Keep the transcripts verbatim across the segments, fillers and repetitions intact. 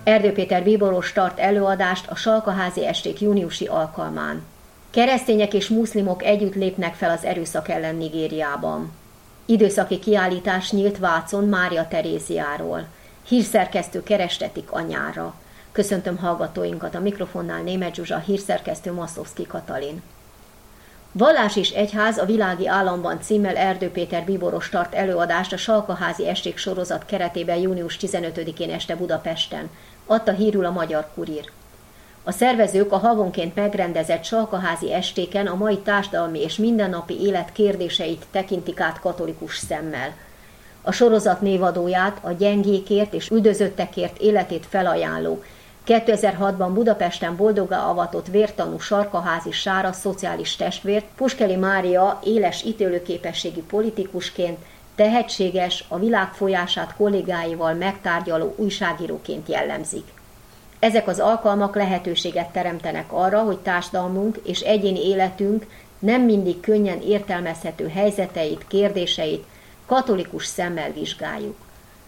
Erdő Péter bíboros tart előadást a Salkaházi esték júniusi alkalmán. Keresztények és muszlimok együtt lépnek fel az erőszak ellen Nigériában. Időszaki kiállítás nyílt Vácon Mária Teréziáról. Hírszerkesztő kerestetik anyára. Köszöntöm hallgatóinkat, a mikrofonnál Németh Zsuzsa, hírszerkesztő Maszlowski Katalin. Vallás és egyház a világi államban címmel Erdő Péter bíboros tart előadást a Salkaházi esték sorozat keretében június tizenötödikén este Budapesten, adta hírül a Magyar Kurír. A szervezők a havonként megrendezett Salkaházi estéken a mai társadalmi és mindennapi élet kérdéseit tekintik át katolikus szemmel. A sorozat névadóját, a gyengékért és üldözöttekért életét felajánló, kétezer-hatban Budapesten boldoggá avatott vértanú Salkaházi Sára szociális testvért Puskely Mária éles ítélőképességi politikusként, tehetséges, a világ folyását kollégáival megtárgyaló újságíróként jellemzik. Ezek az alkalmak lehetőséget teremtenek arra, hogy társadalmunk és egyéni életünk nem mindig könnyen értelmezhető helyzeteit, kérdéseit katolikus szemmel vizsgáljuk.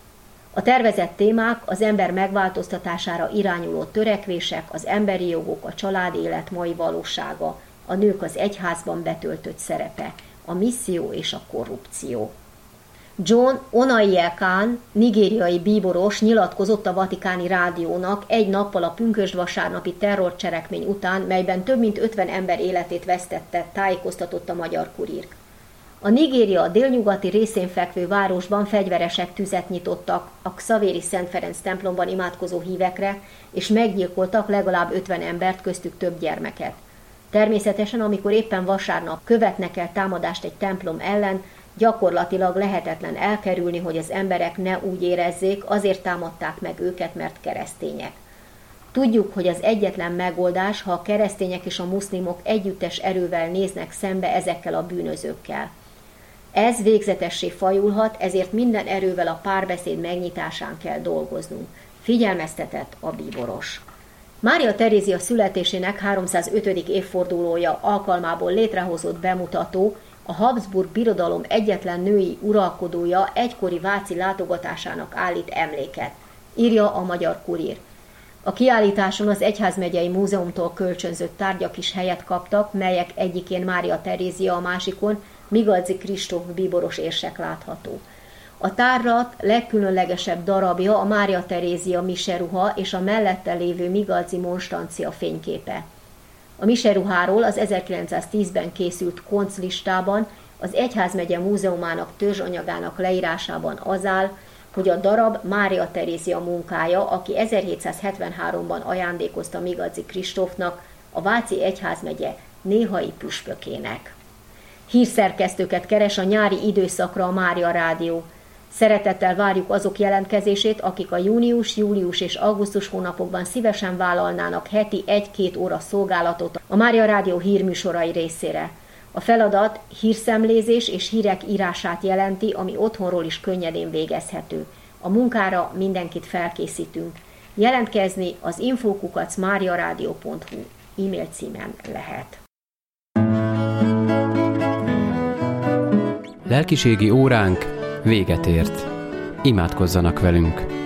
A tervezett témák az ember megváltoztatására irányuló törekvések, az emberi jogok, a családi élet mai valósága, a nők az egyházban betöltött szerepe, a misszió és a korrupció. John Onaiyekan, nigériai bíboros nyilatkozott a Vatikáni Rádiónak egy nappal a pünkösdvasárnapi terrorcselekmény után, melyben több mint ötven ember életét vesztette, tájékoztatott a Magyar Kurír. A Nigéria délnyugati részén fekvő városban fegyveresek tüzet nyitottak a Xavéri Szent Ferenc templomban imádkozó hívekre, és meggyilkoltak legalább ötven embert, köztük több gyermeket. Természetesen, amikor éppen vasárnap követnek el támadást egy templom ellen, gyakorlatilag lehetetlen elkerülni, hogy az emberek ne úgy érezzék, azért támadták meg őket, mert keresztények. Tudjuk, hogy az egyetlen megoldás, ha a keresztények és a muszlimok együttes erővel néznek szembe ezekkel a bűnözőkkel. Ez végzetessé fajulhat, ezért minden erővel a párbeszéd megnyitásán kell dolgoznunk, figyelmeztetett a bíboros. Mária Terézia születésének háromszázötödik évfordulója alkalmából létrehozott bemutató a Habsburg Birodalom egyetlen női uralkodója egykori váci látogatásának állít emléket, írja a Magyar Kurír. A kiállításon az Egyházmegyei Múzeumtól kölcsönzött tárgyak is helyet kaptak, melyek egyikén Mária Terézia, a másikon Migalczy Kristóf bíboros érsek látható. A tárlat legkülönlegesebb darabja a Mária Terézia miseruha és a mellette lévő Migalczy monstrancia fényképe. A miseruháról az ezerkilencszáztízben készült konclistában az Egyházmegye Múzeumának törzsanyagának leírásában az áll, hogy a darab Mária Terézia munkája, aki ezerhétszázhetvenháromban ajándékozta Migalczy Kristófnak, a Váci Egyházmegye néhai püspökének. Hírszerkesztőket keres a nyári időszakra a Mária Rádió. Szeretettel várjuk azok jelentkezését, akik a június, július és augusztus hónapokban szívesen vállalnának heti egy-két óra szolgálatot a Mária Rádió hírműsorai részére. A feladat hírszemlézés és hírek írását jelenti, ami otthonról is könnyedén végezhető. A munkára mindenkit felkészítünk. Jelentkezni az info kukac mariaradio pont hu e-mail címen lehet. Lelkiségi óránk véget ért. Imádkozzanak velünk!